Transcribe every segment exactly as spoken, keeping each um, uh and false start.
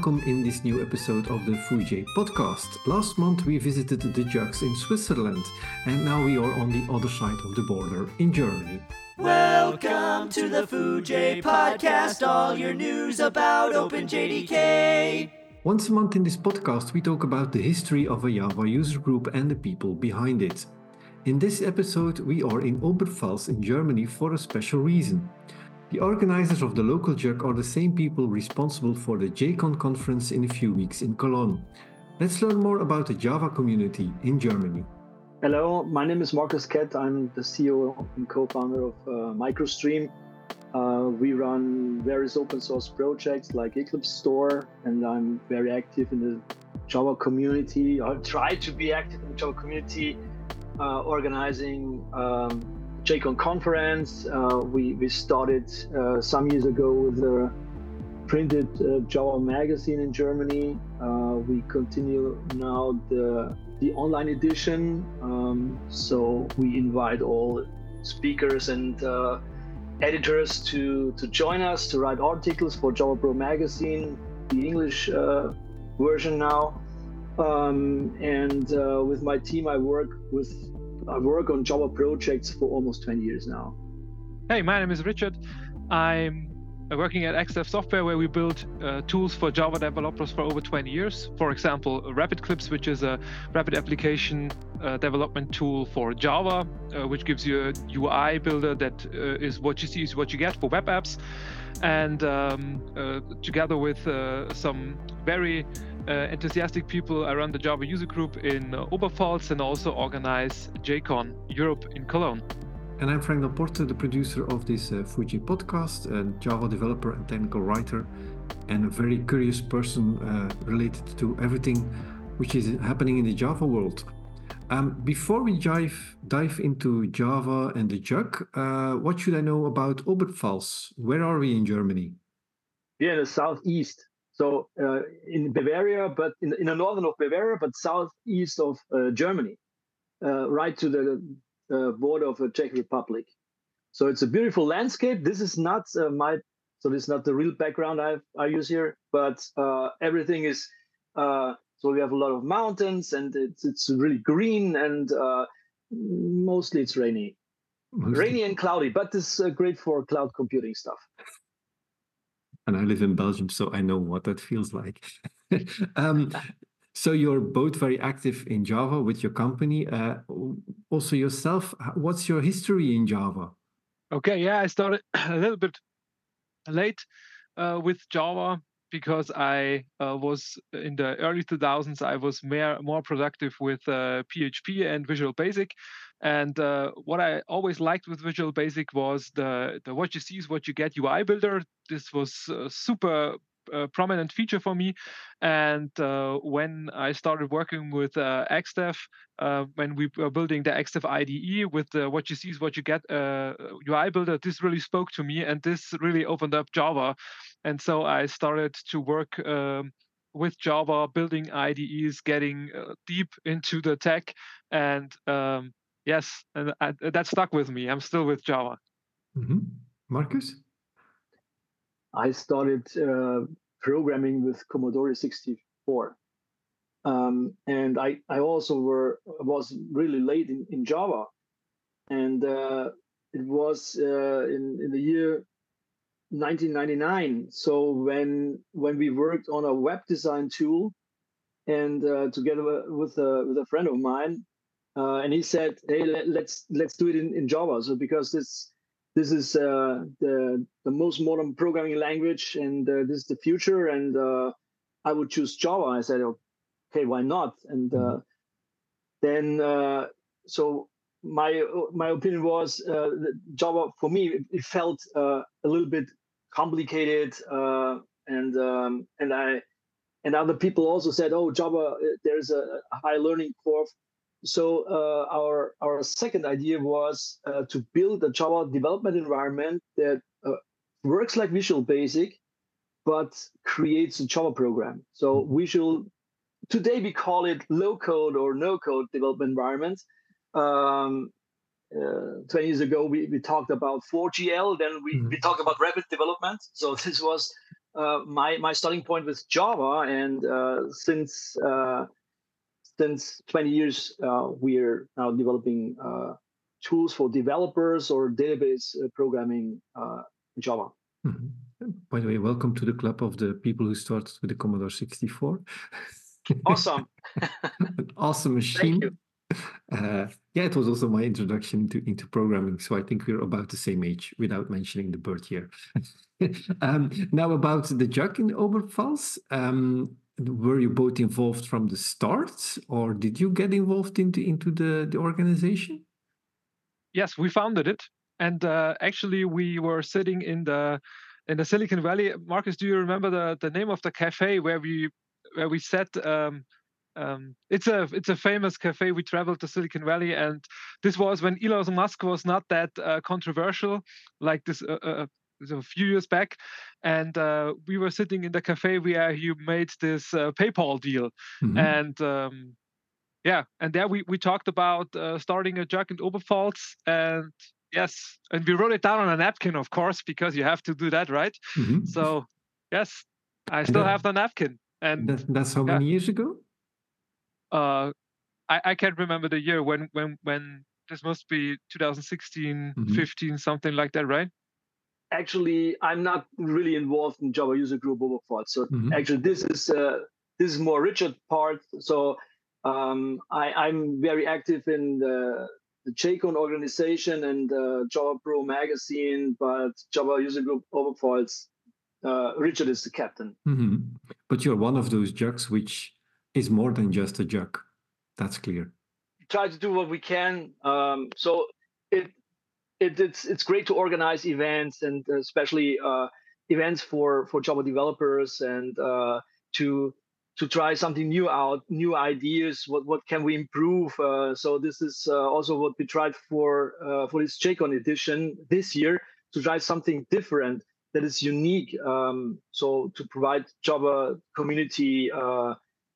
welcome in this new episode of the Fujay podcast. Last month we visited the Jugs in Switzerland, and now we are on the other side of the border in Germany. Welcome to the Fujay podcast, all your news about OpenJDK. Once a month in this podcast we talk about the history of a Java user group and the people behind it. In this episode we are in Oberpfalz in Germany for a special reason. The organizers of the local Jug are the same people responsible for the JCon conference in a few weeks in Cologne. Let's learn more about the Java community in Germany. Hello, my name is Markus Kett. I'm the C E O and co-founder of uh, MicroStream. Uh, we run various open source projects like Eclipse Store, and I'm very active in the Java community. I try to be active in the Java community, uh, organizing um, JCon conference. Uh, we, we started uh, some years ago with a printed uh, Java magazine in Germany. Uh, we continue now the, the online edition. Um, so we invite all speakers and uh, editors to, to join us to write articles for Java Pro magazine, the English uh, version now. Um, and uh, with my team, I work with I work on Java projects for almost twenty years now. Hey, my name is Richard. I'm working at X Dev Software, where we build uh, tools for Java developers for over twenty years. For example, RapidClips, which is a rapid application uh, development tool for Java, uh, which gives you a U I builder that uh, is what you see is what you get for web apps. And um, uh, together with uh, some very uh, enthusiastic people, I run the Java user group in uh, Oberpfalz and also organize JCon Europe in Cologne. And I'm Frank Laporte, the producer of this uh, Fujay podcast, a Java developer and technical writer, and a very curious person uh, related to everything which is happening in the Java world. Um, before we dive, dive into Java and the Jug, uh, what should I know about Oberpfalz? Where are we in Germany? Yeah, in the southeast. So uh, in Bavaria, but in, in the northern of Bavaria, but southeast of uh, Germany, uh, right to the uh, border of the Czech Republic. So it's a beautiful landscape. This is not uh, my, so this is not the real background I I use here, but uh, everything is. Uh, so we have a lot of mountains, and it's it's really green, and uh, mostly it's rainy, mostly. rainy and cloudy. But it's uh, great for cloud computing stuff. And I live in Belgium, so I know what that feels like. um, so you're both very active in Java with your company. Uh, also yourself, what's your history in Java? Okay, yeah, I started a little bit late uh, with Java because I uh, was in the early two thousands. I was more, more productive with uh, P H P and Visual Basic. And uh, what I always liked with Visual Basic was the, the what you see is what you get U I builder. This was a super uh, prominent feature for me. And uh, when I started working with uh, X Dev, uh, when we were building the X Dev I D E with the what you see is what you get uh, U I builder, this really spoke to me, and this really opened up Java. And so I started to work um, with Java, building I D Es, getting uh, deep into the tech, and um, yes, and I, that stuck with me. I'm still with Java. Mm-hmm. Markus? I started uh, programming with Commodore sixty-four. Um, and I, I also were was really late in, in Java. And uh, it was uh, in, in the year nineteen ninety-nine. So when when we worked on a web design tool, and uh, together with a, with a friend of mine, Uh, and he said, "Hey, let, let's let's do it in, in Java." So because this this is uh, the the most modern programming language, and uh, this is the future, and uh, I would choose Java. I said, "Okay, why not?" And uh, then uh, so my my opinion was uh, that Java for me it, it felt uh, a little bit complicated, uh, and um, and I and other people also said, "Oh, Java, there's a high learning curve." So uh, our our second idea was uh, to build a Java development environment that uh, works like Visual Basic, but creates a Java program. So Visual, today we call it low code or no code development environment. Um, uh, twenty years ago, we, we talked about four G L. Then we, mm-hmm. we talked about rapid development. So this was uh, my my starting point was Java, and uh, since uh, since twenty years, uh, we're now developing uh, tools for developers or database uh, programming uh, in Java. Mm-hmm. By the way, welcome to the club of the people who started with the Commodore sixty-four. Awesome. An awesome machine. Thank you. Uh, yeah, it was also my introduction into, into programming. So I think we're about the same age without mentioning the birth year. um, now about the Jug in Oberpfalz. Um, were you both involved from the start, or did you get involved into, into the, the organization? Yes, we founded it. And uh, actually, we were sitting in the in the Silicon Valley. Marcus, do you remember the, the name of the cafe where we where we sat? Um, um, it's a it's a famous cafe. We traveled to Silicon Valley, and this was when Elon Musk was not that uh, controversial, like this uh, uh, a few years back. And uh, we were sitting in the cafe where he made this uh, PayPal deal, Mm-hmm. and um, yeah, and there we we talked about uh, starting a Jug in Oberpfalz, and yes, and we wrote it down on a napkin, of course, because you have to do that, right? Mm-hmm. So yes, I still that, have the napkin, and that, that's how yeah. many years ago? Uh, I I can't remember the year when when when this must be twenty sixteen, Mm-hmm. fifteen, something like that, right? Actually, I'm not really involved in Java User Group Oberpfalz. So Mm-hmm. actually, this is uh, this is more Richard part. So um, I, I'm very active in the, the JCON organization and uh, Java Pro magazine, but Java User Group Oberpfalz, uh, Richard is the captain. Mm-hmm. But you're one of those jugs which is more than just a jug. That's clear. Try to do what we can. Um, so it, it it's it's great to organize events, and especially uh, events for for Java developers, and uh, to to try something new out, new ideas. What what can we improve? Uh, so this is uh, also what we tried for uh, for this JCON edition this year, to try something different that is unique. Um, so to provide Java community uh,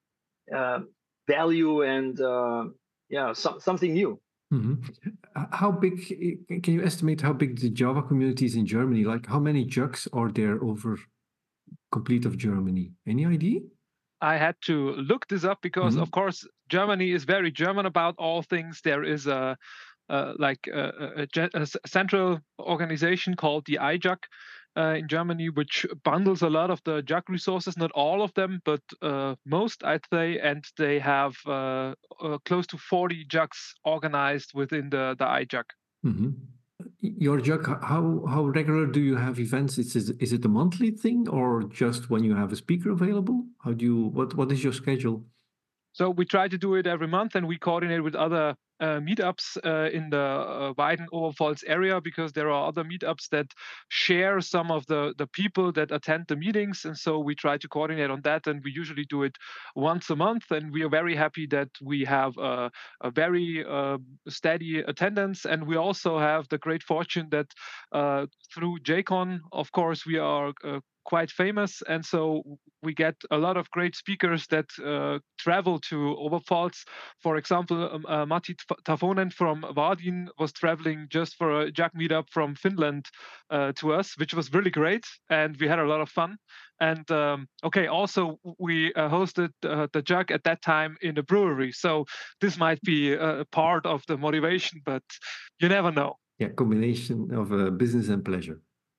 uh, value and uh, yeah, so, something new. Mm-hmm. How big, can you estimate how big the Java community is in Germany? Like how many jugs are there over complete of Germany? Any idea? I had to look this up because, Mhm. of course, Germany is very German about all things. There is a, uh, like a, a, a ge- a s- central organization called the I J U C uh, in Germany, which bundles a lot of the J U C resources, not all of them, but uh, most, I'd say, and they have uh, uh, close to forty J U Cs organized within the, the I J U C. Mhm. Your jug, how how regular do you have events? Is is is it a monthly thing or just when you have a speaker available? How do you what what is your schedule? So we try to do it every month, and we coordinate with other uh, meetups uh, in the uh, Weiden Oberpfalz area, because there are other meetups that share some of the the people that attend the meetings, and so we try to coordinate on that. And we usually do it once a month, and we are very happy that we have a, a very uh, steady attendance. And we also have the great fortune that uh, through JCON, of course, we are uh, quite famous, and so we get a lot of great speakers that uh, travel to Oberpfalz. For example, um, uh, Matti Tavonen from Vardin was traveling just for a J U C meetup from Finland uh, to us, which was really great, and we had a lot of fun. And um, okay, also we uh, hosted uh, the J U C at that time in a brewery, so this might be a part of the motivation, but you never know. Yeah, combination of uh, business and pleasure.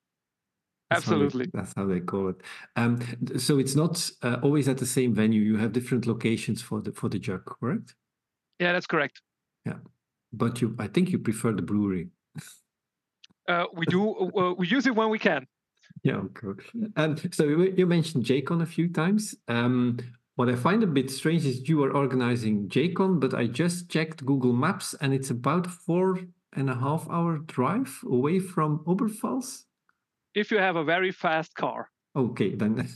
That's Absolutely. How they, that's how they call it. Um, so it's not uh, always at the same venue. You have different locations for the for the jug, correct? Yeah, that's correct. Yeah, but you, I think you prefer the brewery. Uh, we do. Uh, we use it when we can. Yeah, okay. Um, so you, you mentioned JCON a few times. Um, what I find a bit strange is you are organizing JCON, but I just checked Google Maps and it's about four and a half hour drive away from Oberpfalz. If you have a very fast car. Okay, then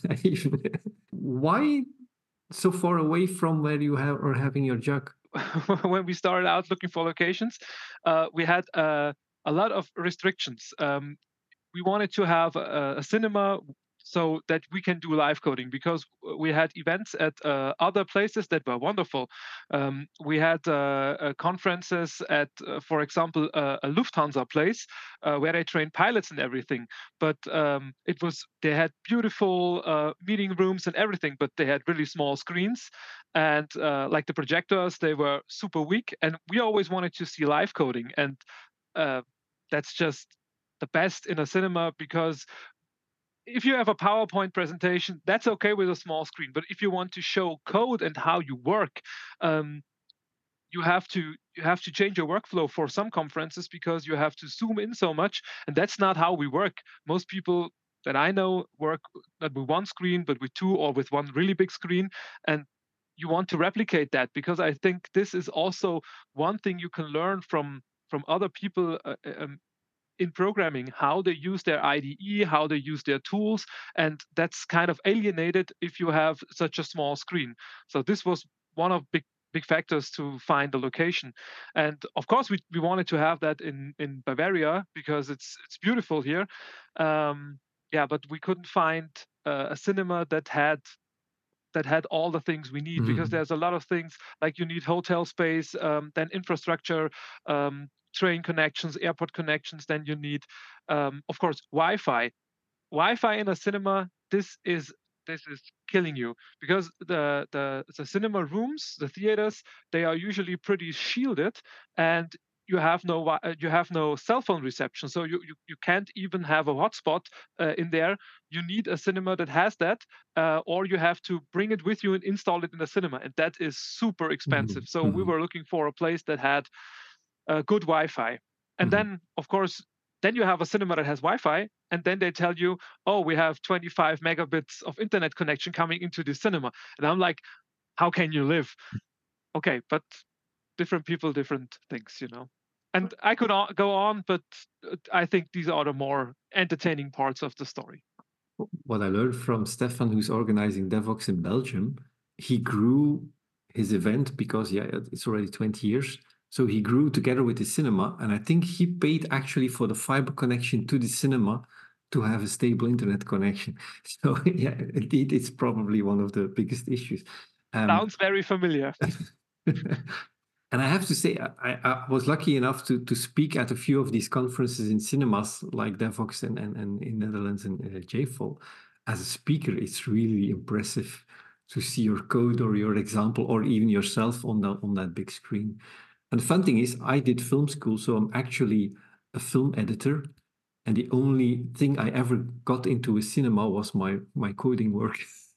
why so far away from where you have are having your jug? When we started out looking for locations, uh, we had uh, a lot of restrictions. Um, we wanted to have a, a cinema so that we can do live coding, because we had events at uh, other places that were wonderful. Um, we had uh, uh, conferences at, uh, for example, uh, a Lufthansa place uh, where they train pilots and everything. But um, it was they had beautiful uh, meeting rooms and everything, but they had really small screens, and uh, like the projectors, they were super weak. And we always wanted to see live coding, and uh, that's just the best in a cinema, because if you have a PowerPoint presentation, that's okay with a small screen. But if you want to show code and how you work, um, you have to you have to change your workflow for some conferences, because you have to zoom in so much, and that's not how we work. Most people that I know work not with one screen, but with two, or with one really big screen. And you want to replicate that, because I think this is also one thing you can learn from from other people uh, um, in programming, how they use their I D E, how they use their tools, and that's kind of alienated if you have such a small screen. So this was one of big big factors to find the location. And of course, we, we wanted to have that in in Bavaria, because it's it's beautiful here. Um, yeah, but we couldn't find uh, a cinema that had that had all the things we need, because Mhm. there's a lot of things, like you need hotel space, um, then infrastructure, um, train connections, airport connections, then you need, um, of course, Wi-Fi. Wi-Fi in a cinema, this is this is killing you, because the the the cinema rooms, the theaters, they are usually pretty shielded, and you have no wi- uh, you have no cell phone reception, so you you, you can't even have a hotspot uh, in there. You need a cinema that has that, uh, or you have to bring it with you and install it in the cinema, and that is super expensive. Mhm. So we Mhm. were looking for a place that had uh, good Wi-Fi. And Mhm. then, of course, then you have a cinema that has Wi-Fi, and then they tell you, "Oh, we have twenty-five megabits of internet connection coming into the cinema." And I'm like, "How can you live?" Okay, but different people, different things, you know. And I could o- go on, but uh, I think these are the more entertaining parts of the story. What I learned from Stefan, who's organizing Devox in Belgium, he grew his event because, yeah, it's already twenty years. So he grew together with the cinema. And I think he paid actually for the fiber connection to the cinema to have a stable internet connection. So, yeah, indeed, it's probably one of the biggest issues. Um, Sounds very familiar. And I have to say, I, I was lucky enough to, to speak at a few of these conferences in cinemas like Devox and, and, and in Netherlands and uh, J F O L. As a speaker, it's really impressive to see your code or your example or even yourself on, the, on that big screen. And the fun thing is, I did film school, so I'm actually a film editor. And the only thing I ever got into a cinema was my, my coding work.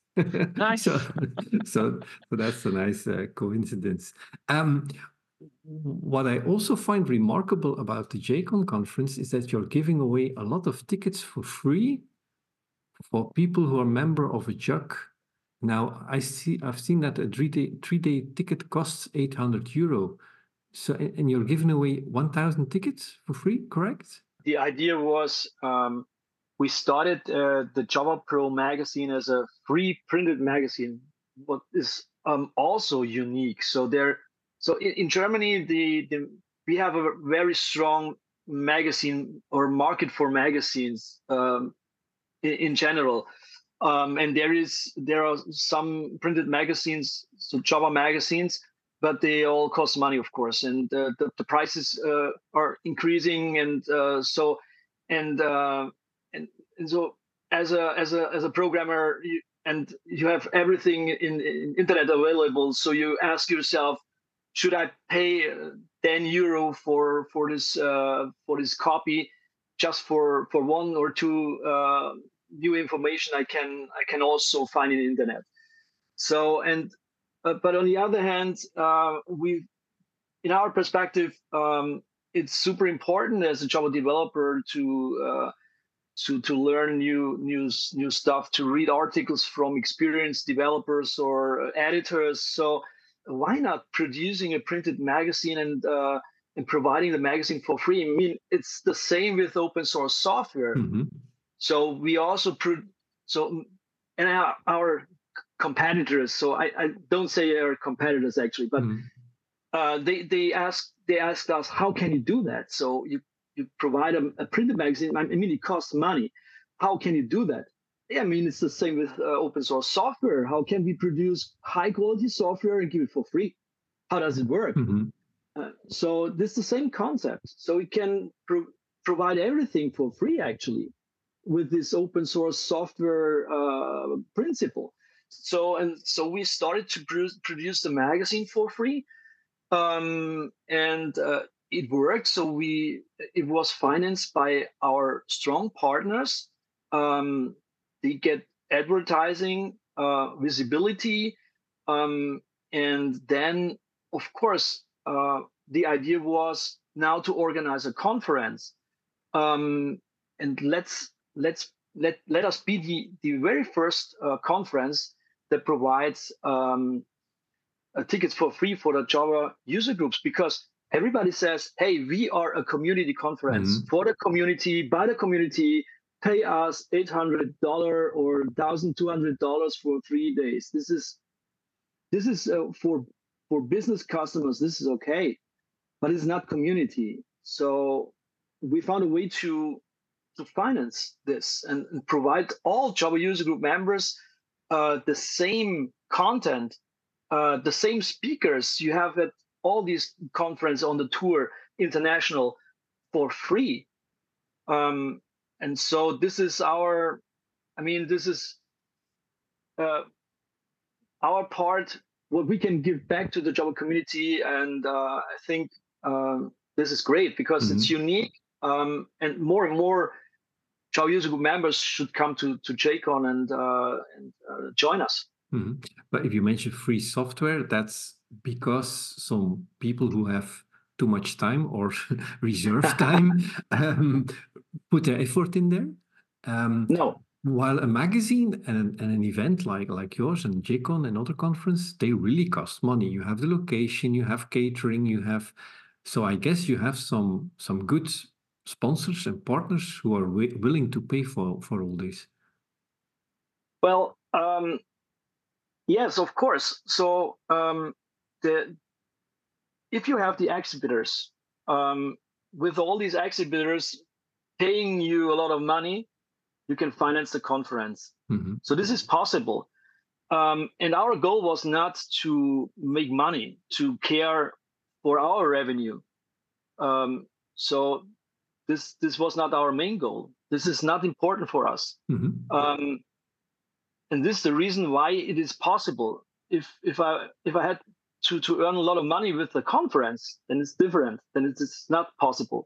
so, Nice. so, so that's a nice uh, coincidence. Um, what I also find remarkable about the J CON conference is that you're giving away a lot of tickets for free for people who are member of a J U C. Now, I see, I've seen that a three-day three-day ticket costs eight hundred euro. So, and you're giving away one thousand tickets for free, correct? The idea was um, we started uh, the Java Pro magazine as a free printed magazine, what is um, also unique. So there, so in, in Germany, the, the we have a very strong magazine or market for magazines um, in, in general. Um, and there is there are some printed magazines, so Java magazines, but they all cost money, of course, and uh, the, the prices uh, are increasing, and uh, so and, uh, and and so as a as a as a programmer, you, and you have everything in, in internet available, so you ask yourself, should I pay uh, ten euro for for this uh, for this copy just for for one or two uh, new information I can I can also find in the internet. So and uh, but on the other hand, uh, we in our perspective, um, it's super important as a Java developer to uh, to to learn new new new stuff, to read articles from experienced developers or editors. So why not producing a printed magazine and uh, and providing the magazine for free? I mean, it's the same with open source software. Mm-hmm. So we also pro- so and our, our competitors. So I, I don't say our competitors actually, but Mm-hmm. uh, they they ask they asked us, how can you do that? So you you provide a, a printed magazine. I mean, it costs money. How can you do that? I mean, it's the same with uh, open source software. How can we produce high quality software and give it for free? How does it work? Mm-hmm. Uh, so this is the same concept. So we can pro- provide everything for free, actually, with this open source software uh, principle. So and so we started to produce, produce the magazine for free, um, and uh, it worked. So we it was financed by our strong partners. Um, they get advertising, uh, visibility, um, and then of course uh, the idea was now to organize a conference, um, and let's let's let let us be the the very first uh, conference that provides um, uh, tickets for free for the Java user groups, because everybody says, hey, we are a community conference Mm-hmm. for the community, by the community, pay us eight hundred dollars or one thousand two hundred dollars for three days. This is this is uh, for for business customers, this is okay, but it's not community. So we found a way to to finance this and, and provide all Java user group members uh, the same content, uh, the same speakers you have at all these conferences on the tour international for free. Um, and so this is our, I mean, this is uh, our part, what we can give back to the Java community. And uh, I think um, this is great because Mm-hmm. it's unique, um, and more and more Java user group members should come to to JCon and uh, and uh, join us. Mm-hmm. But if you mention free software, that's because some people who have too much time or reserve time um, put their effort in there. Um, No, while a magazine and, and an event like, like yours and JCon and other conference, they really cost money. You have the location, you have catering, you have... So I guess you have some some good sponsors and partners who are wi- willing to pay for, for all this. well, um, yes, of course. So um, the if you have the exhibitors, um, with all these exhibitors paying you a lot of money, you can finance the conference. Mm-hmm. So this is possible. Um, and our goal was not to make money, to care for our revenue. Um, so this this was not our main goal. This is not important for us. Mm-hmm. Um, and this is the reason why it is possible. If if I if I had to to earn a lot of money with the conference, then it's different. Then it is not possible.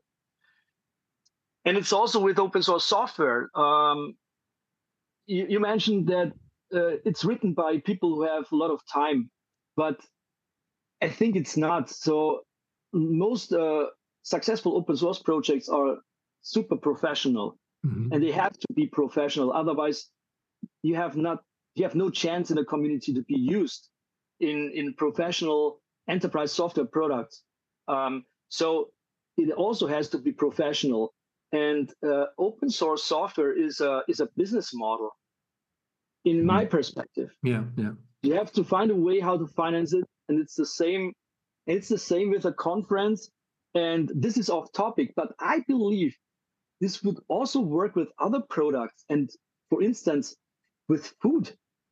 And it's also with open source software. Um, you, you mentioned that uh, it's written by people who have a lot of time, but I think it's not. So most uh, successful open source projects are super professional, Mm-hmm. and they have to be professional. Otherwise, you have not you have no chance in the community to be used in in professional enterprise software products. Um, so it also has to be professional. And uh, open source software is a is a business model. In my Mm-hmm. perspective, Yeah, yeah. you have to find a way how to finance it, and it's the same. It's the same with a conference. And this is off topic, but I believe this would also work with other products, and for instance, with food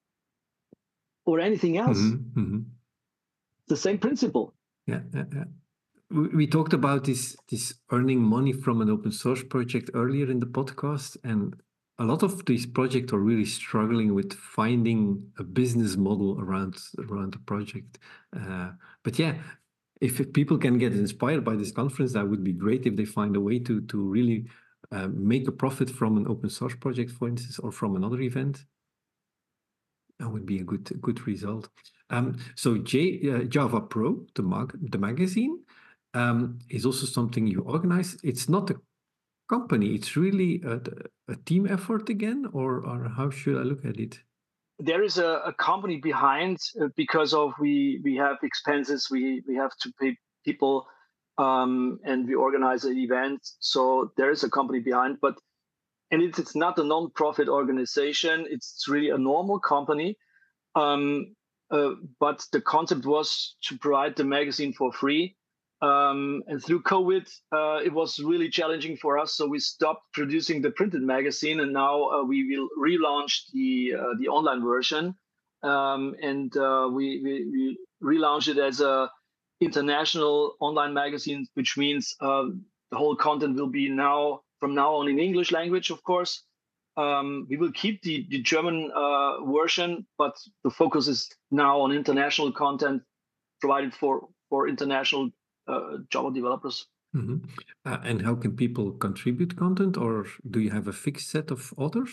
or anything else. Mm-hmm. Mm-hmm. The same principle. Yeah, yeah, yeah. We, we talked about this this earning money from an open source project earlier in the podcast, and a lot of these projects are really struggling with finding a business model around around the project. Uh, but yeah, if people can get inspired by this conference, that would be great. If they find a way to to really uh, make a profit from an open source project, for instance, or from another event, that would be a good good result. Um, so J, uh, Java Pro, the mag the magazine, um, is also something you organize. It's not a company; it's really a, a team effort again, or or how should I look at it? There is a, a company behind, uh, because of we we have expenses. We we have to pay people, um, and we organize an event. So there is a company behind, but and it's it's not a non-profit organization. It's really a normal company. Um, uh, but the concept was to provide the magazine for free. Um, and through COVID, uh, it was really challenging for us. So we stopped producing the printed magazine, and now uh, we will relaunch the uh, the online version. Um, and uh, we, we we relaunch it as a international online magazine, which means uh, the whole content will be now from now on in English language, of course. Um, we will keep the the German uh, version, but the focus is now on international content provided for for international uh, Java developers. Mhm. Uh, and how can people contribute content, or do you have a fixed set of authors?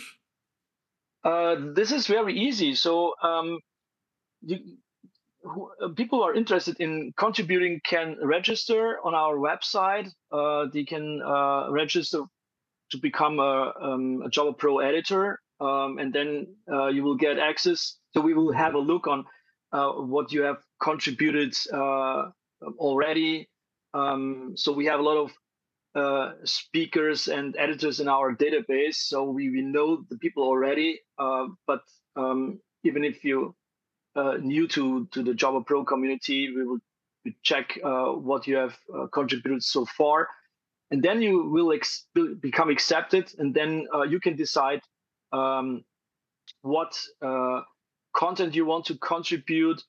Uh, this is very easy. So um, you, who, uh, people who are interested in contributing can register on our website. Uh, they can uh, register to become a, um, a Java Pro editor, um, and then uh, you will get access. So we will have a look on uh, what you have contributed uh, already. Um, so we have a lot of uh, speakers and editors in our database, so we, we know the people already. Uh, but um, even if you uh, new to to the Java Pro community, we will check uh, what you have uh, contributed so far, and then you will ex- become accepted, and then uh, you can decide um, what uh, content you want to contribute,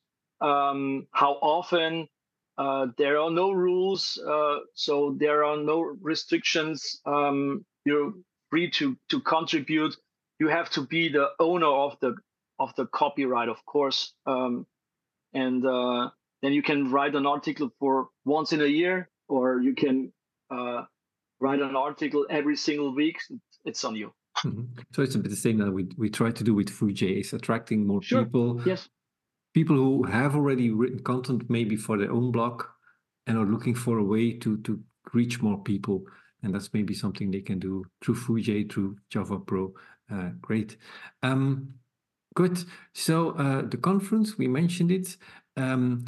um, how often. Uh, there are no rules, uh, so there are no restrictions. Um, you're free to to contribute. You have to be the owner of the of the copyright, of course, um, and uh, then you can write an article for once in a year, or you can uh, write an article every single week. It's on you. Mhm. So it's a bit the same that we we try to do with Fujay, is attracting more Sure. people. Yes. People who have already written content maybe for their own blog and are looking for a way to to reach more people. And that's maybe something they can do through Fujay, through Java Pro. Uh, great. Um, good. So uh, the conference, we mentioned it. Um,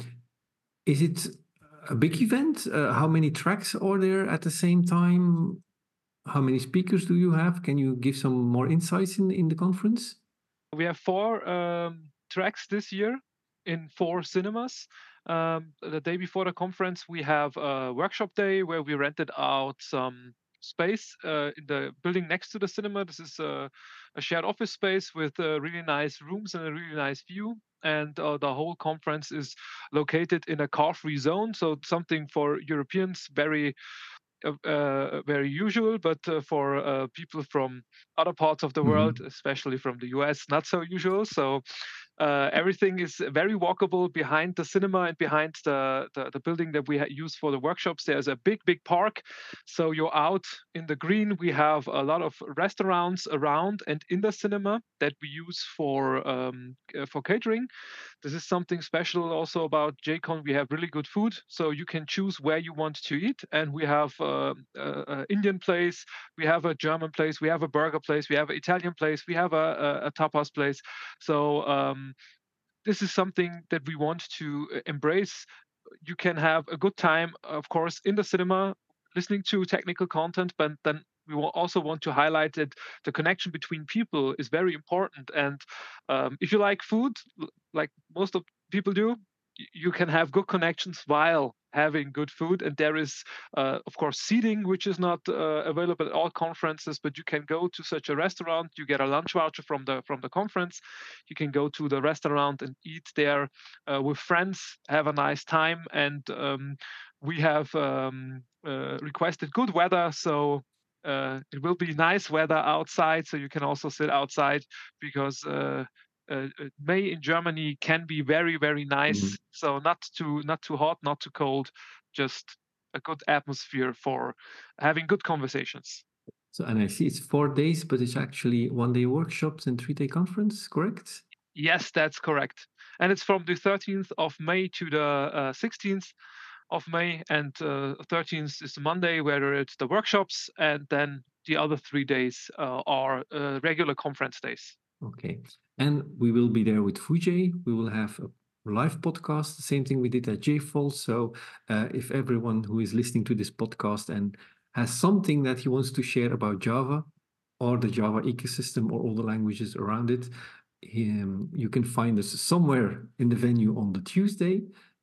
is it a big event? Uh, how many tracks are there at the same time? How many speakers do you have? Can you give some more insights in, in the conference? We have four um, tracks this year in four cinemas. Um, the day before the conference, we have a workshop day where we rented out some space uh, in the building next to the cinema. This is a, a shared office space with uh, really nice rooms and a really nice view. And uh, the whole conference is located in a car-free zone, so something for Europeans very uh, uh, very usual, but uh, for uh, people from other parts of the Mhm. world, especially from the U S, not so usual. So uh, everything is very walkable behind the cinema and behind the, the, the building that we ha- use for the workshops. There's a big, big park. So you're out in the green. We have a lot of restaurants around and in the cinema that we use for um, uh, for catering. This is something special also about JCon. We have really good food, so you can choose where you want to eat. And we have uh, an Indian place, we have a German place, we have a burger place, we have an Italian place, we have a, a, a tapas place. So um, this is something that we want to uh, embrace. You can have a good time, of course, in the cinema, listening to technical content, but then we will also want to highlight that the connection between people is very important. And um, if you like food, l- like most of people do, y- you can have good connections while having good food. And there is, uh, of course, seating, which is not uh, available at all conferences, but you can go to such a restaurant. You get a lunch voucher from the from the conference. You can go to the restaurant and eat there uh, with friends, have a nice time, and um, we have um, uh, requested good weather, so uh, it will be nice weather outside, so you can also sit outside because uh, uh, uh, May in Germany can be very, very nice. Mhm. So not too not too hot, not too cold, just a good atmosphere for having good conversations. So, and I see it's four days, but it's actually one day workshops and three day conference, correct? Yes, that's correct. And it's from the thirteenth of May to the uh, sixteenth of May, and uh, thirteenth is the Monday where it's the workshops, and then the other three days uh, are uh, regular conference days. Okay. And we will be there with Fujay. We will have a live podcast, the same thing we did at J F O L. So uh, if everyone who is listening to this podcast and has something that he wants to share about Java or the Java ecosystem or all the languages around it, um, you can find us somewhere in the venue on the Tuesday.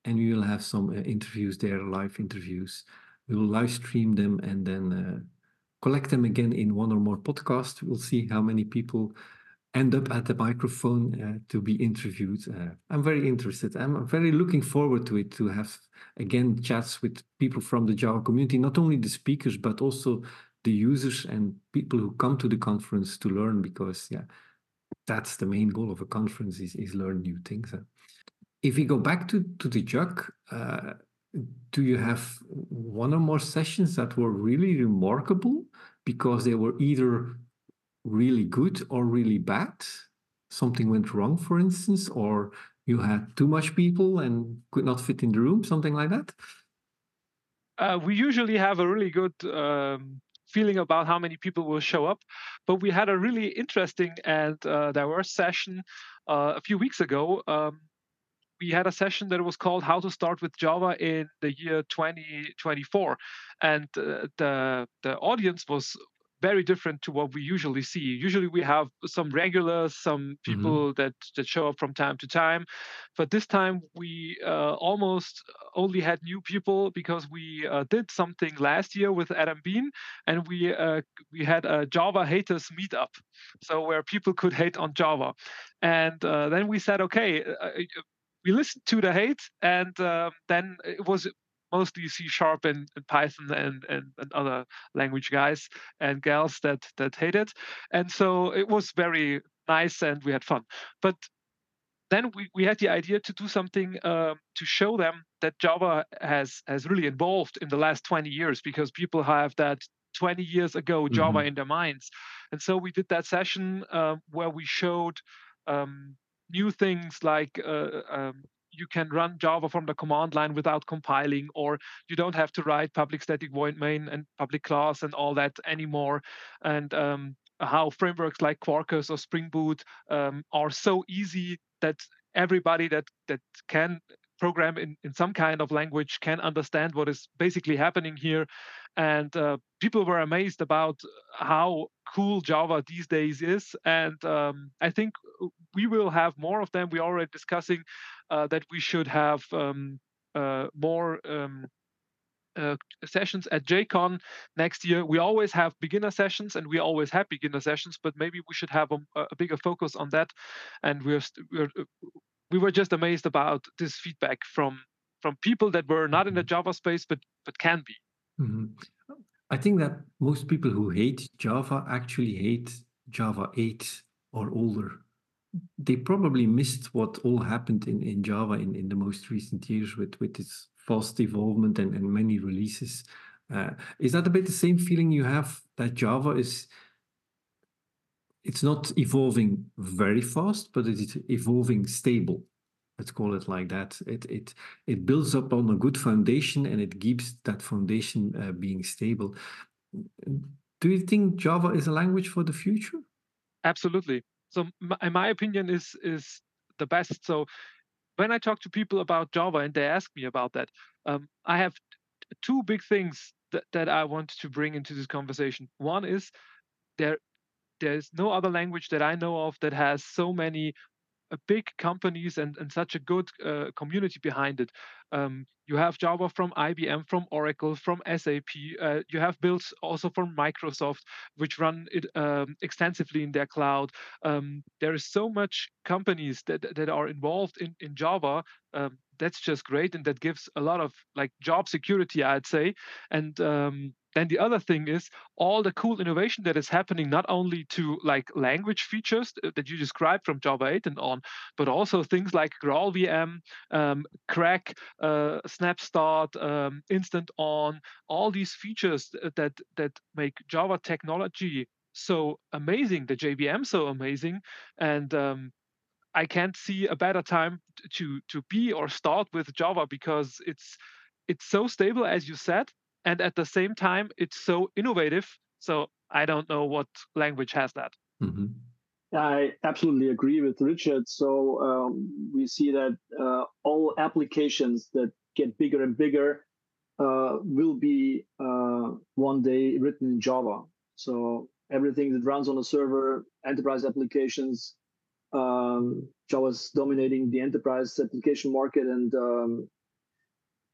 and we will have some uh, interviews there, live interviews. We will live stream them and then uh, collect them again in one or more podcasts. We'll see how many people end up at the microphone uh, to be interviewed. Uh, I'm very interested. I'm very looking forward to it, to have, again, chats with people from the Java community, not only the speakers, but also the users and people who come to the conference to learn, because, yeah, that's the main goal of a conference, is, is learn new things. If we go back to, to the J U C, uh, do you have one or more sessions that were really remarkable because they were either really good or really bad? Something went wrong, for instance, or you had too much people and could not fit in the room, something like that? Uh, we usually have a really good um, feeling about how many people will show up, but we had a really interesting and uh, diverse session uh, a few weeks ago. Um, we had a session that was called How to Start with Java in the year twenty twenty-four. And uh, the, the audience was very different to what we usually see. Usually we have some regulars, some people mm-hmm. that, that show up from time to time. But this time we uh, almost only had new people because we uh, did something last year with Adam Bean, and we uh, we had a Java haters meetup, so where people could hate on Java. And uh, then we said, okay, uh, we listened to the hate, and uh, then it was mostly C Sharp and, and Python and, and, and other language guys and gals that that hate it. And so it was very nice and we had fun. But then we, we had the idea to do something uh, to show them that Java has has really evolved in the last twenty years, because people have that twenty years ago Java mm-hmm. in their minds. And so we did that session uh, where we showed um, new things like uh, um, you can run Java from the command line without compiling, or you don't have to write public static void main and public class and all that anymore. And um, how frameworks like Quarkus or Spring Boot um, are so easy that everybody that that can program in, in some kind of language can understand what is basically happening here. And uh, people were amazed about how cool Java these days is. And um, I think we will have more of them. We're already discussing uh, that we should have um, uh, more um, uh, sessions at JCon next year. We always have beginner sessions, and we always have beginner sessions, but maybe we should have a, a bigger focus on that. And we're, we're we were just amazed about this feedback from from people that were not in the Java space, but but can be. Mm-hmm. I think that most people who hate Java actually hate Java eight or older. They probably missed what all happened in, in Java in, in the most recent years with, with its fast evolvement and, and many releases. Uh, is that a bit the same feeling you have, that Java is, it's not evolving very fast, but it's evolving stable? Let's call it like that. It it it builds up on a good foundation, and it keeps that foundation uh, being stable. Do you think Java is a language for the future? Absolutely. So my, my opinion is is the best. So when I talk to people about Java and they ask me about that, um, I have t- two big things that, that I want to bring into this conversation. One is there there's no other language that I know of that has so many uh, big companies and, and such a good uh, community behind it. Um, you have Java from I B M, from Oracle, from S A P. Uh, you have builds also from Microsoft, which run it um, extensively in their cloud. Um, there is so much companies that that are involved in in Java. Um, that's just great, and that gives a lot of like job security, I'd say. And um, then the other thing is all the cool innovation that is happening, not only to like language features that you described from Java eight and on, but also things like GraalVM, um, Crack, uh, Snap Start, um, Instant On, all these features that that make Java technology so amazing, the J V M so amazing. And um, I can't see a better time to to be or start with Java, because it's it's so stable, as you said, and at the same time it's so innovative. So I don't know what language has that. Mm-hmm. I absolutely agree with Richard. So um, we see that uh, all applications that get bigger and bigger uh, will be uh, one day written in Java. So everything that runs on a server, enterprise applications, um, Java is dominating the enterprise application market, and um,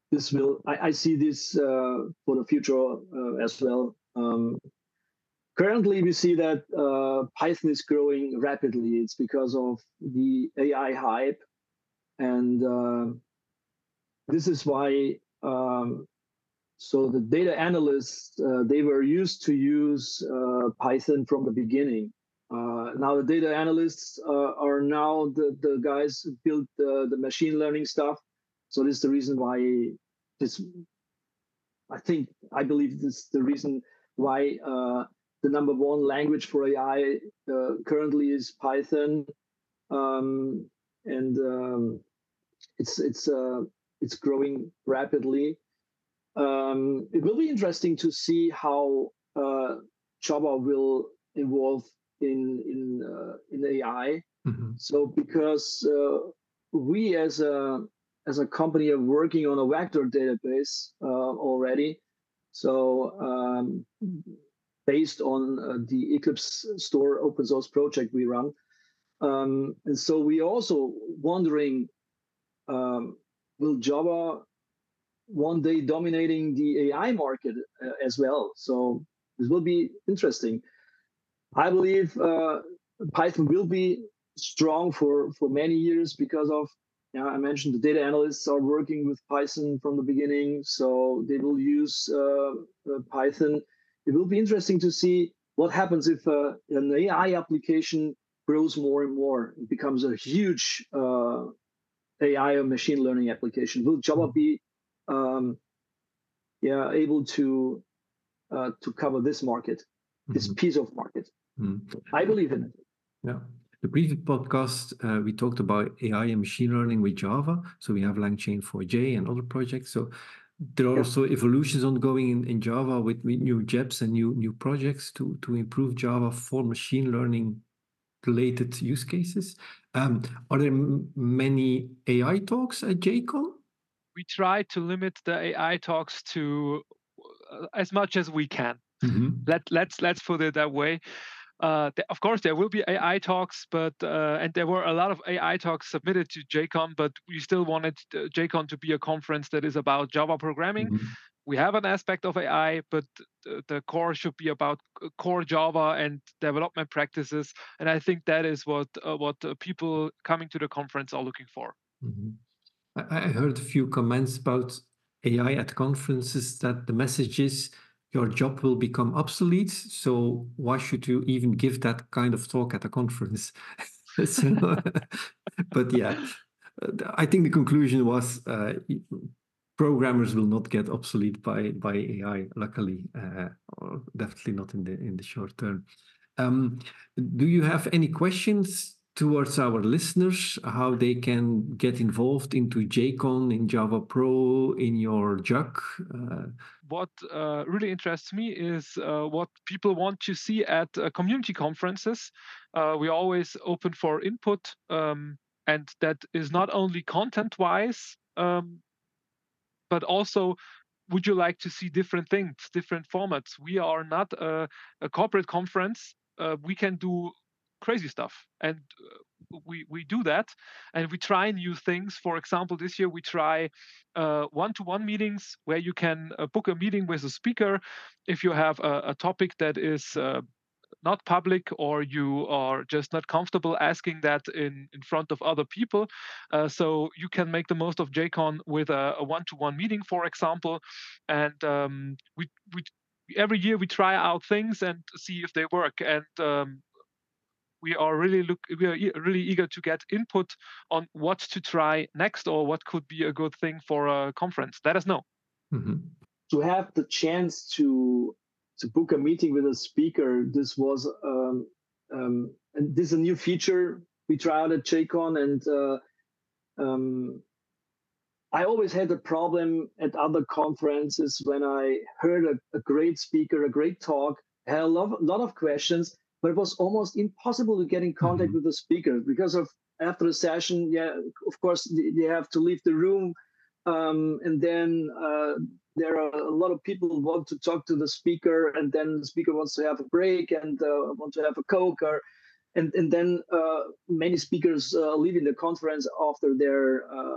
this will, I, I see this uh, for the future uh, as well. Um, currently, we see that uh, Python is growing rapidly. It's because of the A I hype. And uh, this is why, um, so the data analysts, uh, they were used to use uh, Python from the beginning. Uh, now the data analysts uh, are now the, the guys who build the, the machine learning stuff. So this is the reason why this, I think, I believe this is the reason why uh, the number one language for A I uh, currently is Python. Um, and um, it's, it's, uh, it's growing rapidly. Um, it will be interesting to see how uh, Java will evolve in in uh, in A I. Mm-hmm. So because uh, we as a as a company are working on a vector database uh, already, so um, based on uh, the Eclipse Store open source project we run, um, and so we also wondering, um, will Java one day dominating the A I market uh, as well? So this will be interesting. I believe uh, Python will be strong for, for many years because of, you know, I mentioned the data analysts are working with Python from the beginning, so they will use uh, uh, Python. It will be interesting to see what happens if uh, an A I application grows more and more. It becomes a huge uh, A I or machine learning application. Will Java be um, yeah, able to uh, to cover this market, this mm-hmm. piece of market? Mm-hmm. I believe in it. Yeah. The previous podcast, uh, we talked about A I and machine learning with Java. So we have LangChain four j and other projects. So there are yeah. also evolutions ongoing in, in Java with, with new J E Ps and new new projects to, to improve Java for machine learning related use cases. Um, are there m- many A I talks at JCon? We try to limit the A I talks to uh, as much as we can. Mm-hmm. Let let's let's put it that way. Uh, th- of course, there will be A I talks, but uh, and there were a lot of A I talks submitted to JCon, but we still wanted uh, JCon to be a conference that is about Java programming. Mm-hmm. We have an aspect of A I, but th- the core should be about core Java and development practices, and I think that is what uh, what uh, people coming to the conference are looking for. Mm-hmm. I heard a few comments about A I at conferences that the message is your job will become obsolete. So why should you even give that kind of talk at a conference? so, but yeah, I think the conclusion was uh, programmers will not get obsolete by by A I. Luckily, uh, or definitely not in the in the short term. Um, do you have any questions towards our listeners, how they can get involved into JCon, in Java Pro, in your J U C? Uh, what uh, really interests me is uh, what people want to see at uh, community conferences. Uh, we're always open for input, um, and that is not only content-wise, um, but also, would you like to see different things, different formats? We are not a, a corporate conference. Uh, we can do crazy stuff, and uh, we we do that, and we try new things. For example, this year we try uh, one-to-one meetings where you can uh, book a meeting with a speaker if you have a, a topic that is uh, not public, or you are just not comfortable asking that in, in front of other people. Uh, so you can make the most of JCon with a, a one-to-one meeting, for example. And um, we, we every year we try out things and see if they work. And um, we are really look we are e- really eager to get input on what to try next, or what could be a good thing for a conference. Let us know. Mm-hmm. To have the chance to to book a meeting with a speaker, this was um, um, and this is a new feature we try out at JCon, and uh, um, I always had a problem at other conferences when I heard a, a great speaker, a great talk, I had a lot, lot of questions, but it was almost impossible to get in contact mm-hmm. with the speaker because of after the session. Yeah, of course they have to leave the room, um, and then uh, there are a lot of people who want to talk to the speaker, and then the speaker wants to have a break and uh, want to have a Coke, or and and then uh, many speakers uh, leaving the conference after their uh,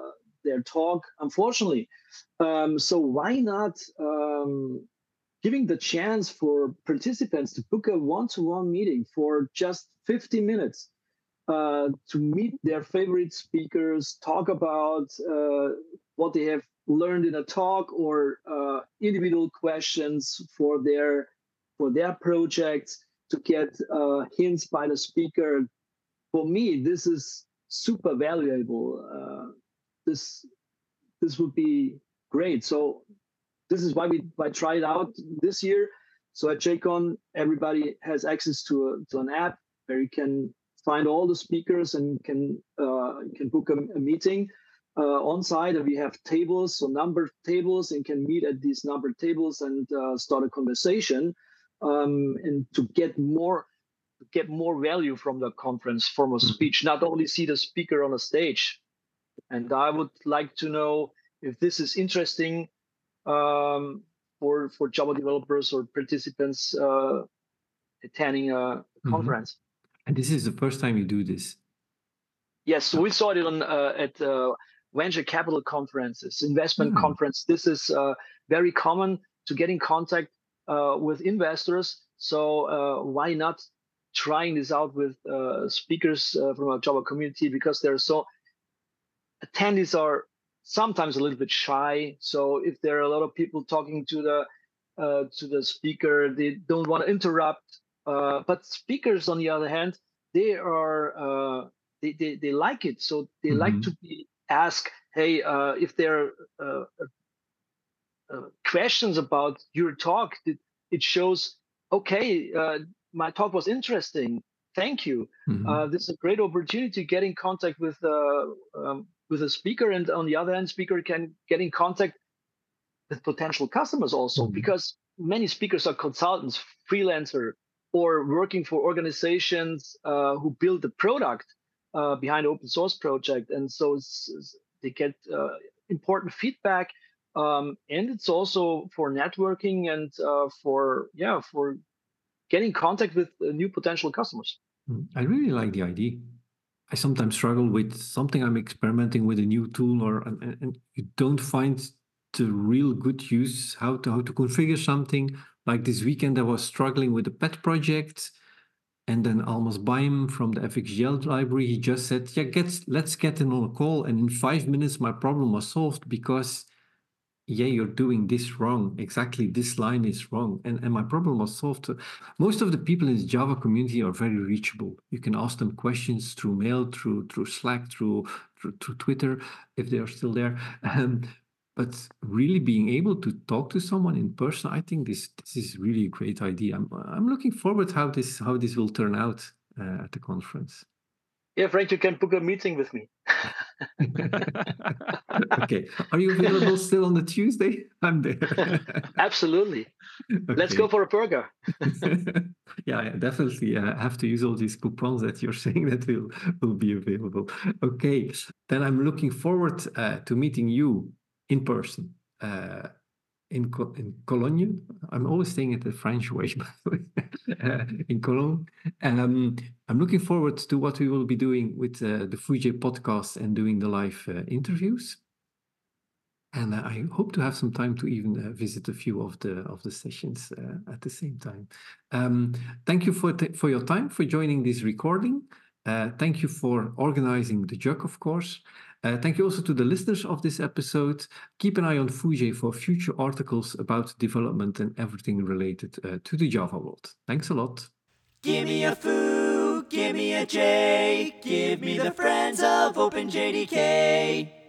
their talk, unfortunately. Um, so why not um, giving the chance for participants to book a one-to-one meeting for just fifty minutes uh, to meet their favorite speakers, talk about uh, what they have learned in a talk, or uh, individual questions for their for their projects, to get uh, hints by the speaker. For me, this is super valuable. Uh, this this would be great. So this is why we why try it out this year. So at JCon, everybody has access to a, to an app where you can find all the speakers and can uh, can book a, a meeting uh, on site. And we have tables, so numbered tables, and can meet at these numbered tables and uh, start a conversation um, and to get more get more value from the conference, from a speech, not only see the speaker on a stage. And I would like to know if this is interesting um, for for Java developers or participants uh, attending a conference. Mm-hmm. And this is the first time you do this? Yes, so we saw it on uh, at uh, venture capital conferences, investment Hmm. conference. This is uh, very common to get in contact uh, with investors. So uh, why not trying this out with uh, speakers uh, from our Java community, because there are so attendees are sometimes a little bit shy. So if there are a lot of people talking to the uh, to the speaker, they don't want to interrupt. Uh, but speakers, on the other hand, they are uh, they, they they like it. So they mm-hmm. like to be asked, hey, uh, if there are uh, uh, questions about your talk, it, it shows, okay, uh, my talk was interesting. Thank you. Mm-hmm. Uh, this is a great opportunity to get in contact with uh, um, with a speaker, and on the other hand, speaker can get in contact with potential customers also, mm-hmm. because many speakers are consultants, freelancer, or working for organizations uh, who build the product uh, behind open source project, and so it's, it's, they get uh, important feedback, um, and it's also for networking and uh, for yeah for get in contact with uh, new potential customers. I really like the idea. I sometimes struggle with something I'm experimenting with, a new tool, or and, and you don't find the real good use how to how to configure something. Like this weekend, I was struggling with a pet project, and then Almas Baim from the F X G L library, he just said, "Yeah, get let's get in on a call," and in five minutes, my problem was solved because. Yeah, you're doing this wrong. Exactly, this line is wrong. And, and my problem was solved. Most of the people in the Java community are very reachable. You can ask them questions through mail, through through Slack, through through, through Twitter, if they are still there. Um, but really being able to talk to someone in person, I think this this is really a great idea. I'm I'm looking forward how this how this will turn out uh, at the conference. Yeah, Frank, you can book a meeting with me. Okay. Are you available still on the Tuesday? I'm there. Absolutely. Okay. Let's go for a burger. Yeah, definitely. I have to use all these coupons that you're saying that will, will be available. Okay. Then I'm looking forward uh, to meeting you in person. Uh, In, in Cologne, I'm always saying it the French way, uh, in Cologne. Um, I'm looking forward to what we will be doing with uh, the FooJ podcast and doing the live uh, interviews. And uh, I hope to have some time to even uh, visit a few of the of the sessions uh, at the same time. Um, thank you for for your time, for joining this recording. Uh, thank you for organizing the J U C, of course. Uh, thank you also to the listeners of this episode. Keep an eye on FooJ for future articles about development and everything related uh, to the Java world. Thanks a lot. Give me a foo, give me a J, give me the friends of OpenJDK.